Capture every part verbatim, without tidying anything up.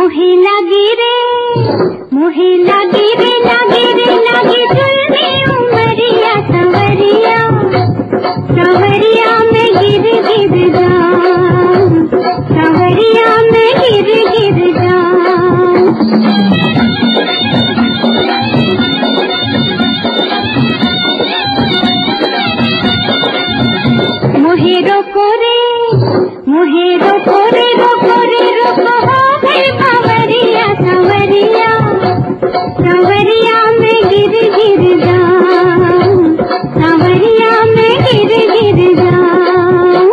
मोहे लगी रे मोहे लगी रे लगी रे लगी जुल्मे उमरिया संवरिया संवरिया में गिर गिर जाऊं संवरिया में गिर गिर जाऊं मोहे रोको रे मोहे रोको रे रोको रे रोको हो गई संवरिया संवरिया संवरिया में गिर गिर जाऊं संवरिया में गिर गिर जाऊं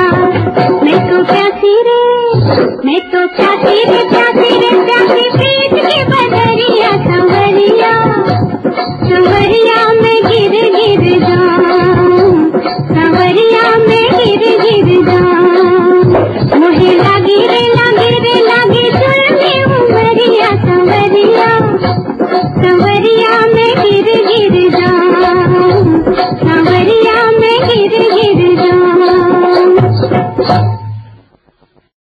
मैं तो चाहती रे चाहती रे चाहती रे